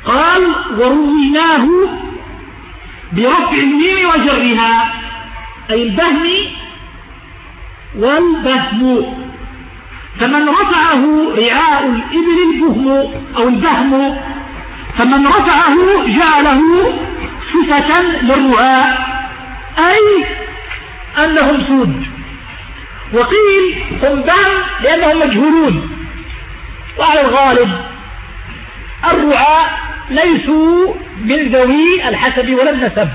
قال ورويناه برفع الميم وجرها، أي البهم والبهم. فمن رفعه رعاء الإبل البهم أو البهم، فمن رفعه جعله صفة للرعاء، أي أنهم سود. وقيل هم بهم لأنهم مجهولون، وعلى الغالب الرعاء ليسوا من ذوي الحسب ولا النسب.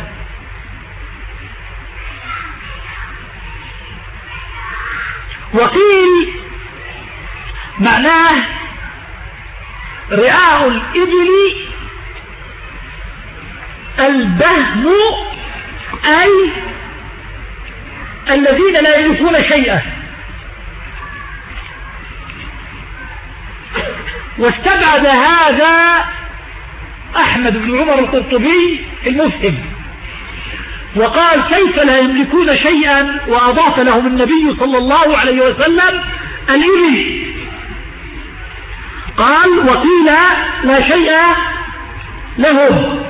وقيل معناه رعاء الإبل البهم، أي الذين لا يملكون شيئا. واستبعد هذا أحمد بن عمر القرطبي في المفهم، وقال كيف لا يملكون شيئا، وأضاف لهم النبي صلى الله عليه وسلم الإبل. قال وقيل لا شيء لهم.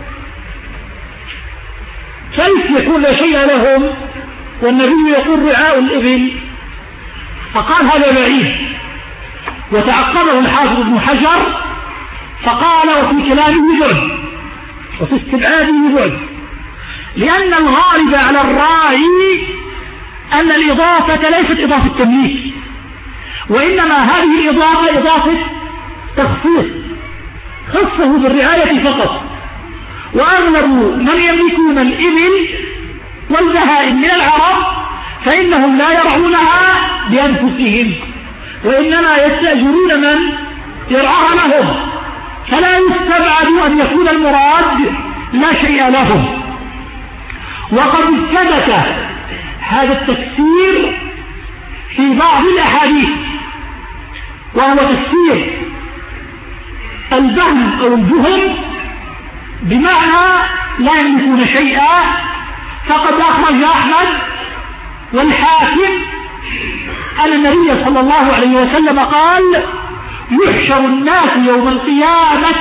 كيف يكون لا شيء لهم والنبي يقول رعاء الإبل؟ فقال هذا بعيد، وتعقبه الحافظ ابن حجر فقال وفي كلامه بعد وفي استبعاده بعد، لأن الغالب على الراعي أن الإضافة ليست إضافة تمليك، وإنما هذه الإضافة إضافة تخصيص، خصه بالرعاية فقط. وأغلب من يملكون الإبل والبهائم من العرب فإنهم لا يرعونها بأنفسهم، وإنما يستأجرون من يرعاها لهم، فلا يستبعد أن يكون المراد لا شيء لهم. وقد ثبت هذا التفسير في بعض الأحاديث، وهو تفسير البهم أو البهم بمعنى لا يملكون شيئا. فقد أخرج أحمد والحاكم أن النبي صلى الله عليه وسلم قال يحشر الناس يوم القيامة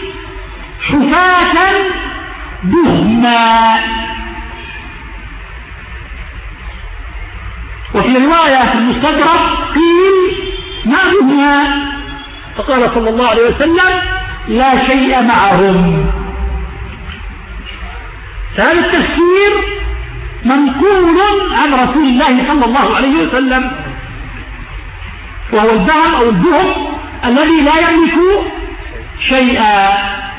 حفاة بهما. وفي رواية المستدرك قيل ما بهما، فقال صلى الله عليه وسلم لا شيء معهم. فهذا التفسير منقول عن رسول الله صلى الله عليه وسلم، وهو البهم أو البهم الذي لا يملك شيئا.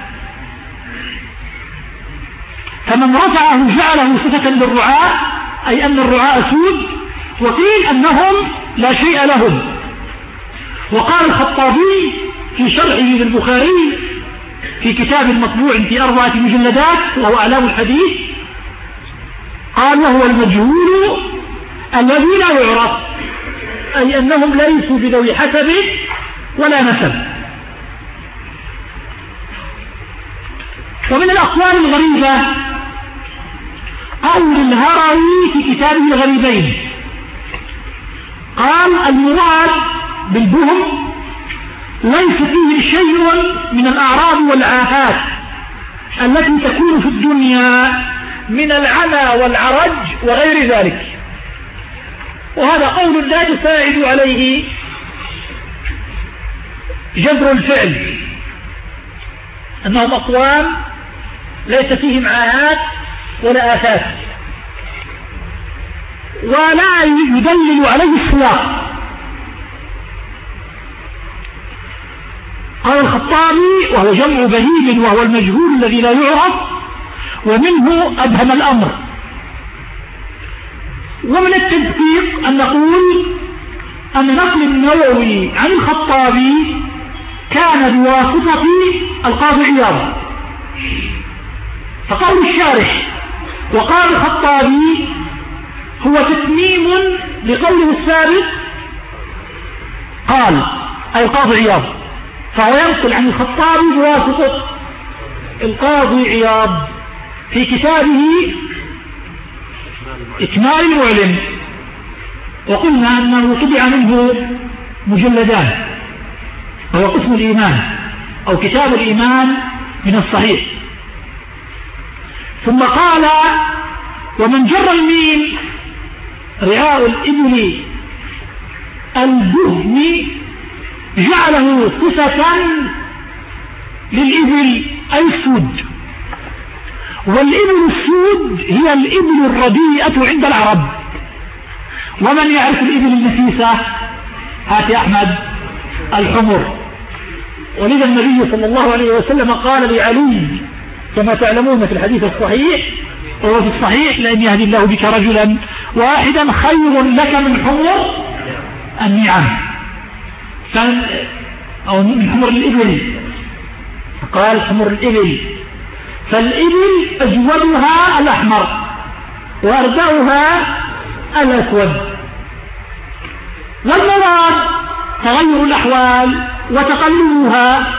فمن رفعه جعله صفة للرعاء، أي أن الرعاء سود. وقيل أنهم لا شيء لهم. وقال الخطابي في شرحه للبخاري في كتاب مطبوع في 4 مجلدات وهو أعلام الحديث، قال وهو المجهول الذي لا يعرف، أي أنهم ليسوا بذوي حسب ولا نسب. ومن الأقوال الغريبة قول الهروي في كتابه الغريبين، قال المراد بالبهم ليس فيه شيء من الأعراض والآفات التي تكون في الدنيا من العمى والعرج وغير ذلك. وهذا قول لا يساعد عليه جبر الفعل، أنهم أقوام ليس فيهم عاهات ولا آفات، ولا يدلل عليه السياق. قال الخطابي وهو جمع بهيم وهو المجهول الذي لا يعرف، ومنه أبهم الأمر. ومن التدقيق أن نقول أن نقل النووي عن الخطابي كان بواسطة القاضي عياض. فقول الشارح وقال الخطابي هو تتميم لقوله السابق قال أي القاضي عياض، فهو ينقل عن الخطابي بواسطة القاضي عياض في كتابه إكمال المعلم. وقلنا أنه طبع منه مجلدان، وهو قسم الإيمان أو كتاب الإيمان من الصحيح. ثم قال ومن جر الميم رعاء الإبل الدهم جعله صفة للإبل أي السود، والإبل السود هي الإبل الرديئة عند العرب. ومن يعرف الإبل النفيسة؟ هات يا أحمد، الحمر. ولذا النبي صلى الله عليه وسلم قال لعلي كما تعلمون في الحديث الصحيح وهو في الصحيح لأن يهدي الله بك رجلا واحدا خير لك من حمر النعم، أو من حمر الإبل، قال حمر الإبل. فالإبل أجودها الأحمر وأردأها الأسود، والمراد تغير الأحوال وتقلبها.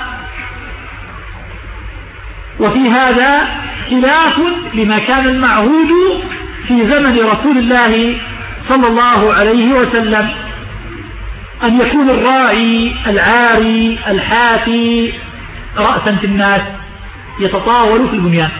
وفي هذا خلاف لما كان المعهود في زمن رسول الله صلى الله عليه وسلم، أن يكون الراعي العاري الحافي رأسا في الناس يتطاول في البنيان.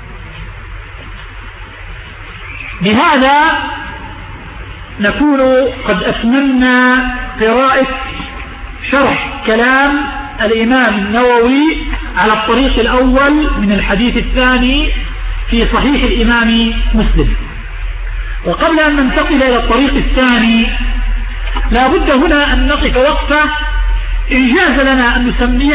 بهذا نكون قد أتممنا قراءة شرح كلام الإمام النووي على الطريق الأول من الحديث الثاني في صحيح الإمام مسلم. وقبل أن ننتقل إلى الطريق الثاني لا بد هنا أن نقف وقفة إن جاز لنا أن نسميها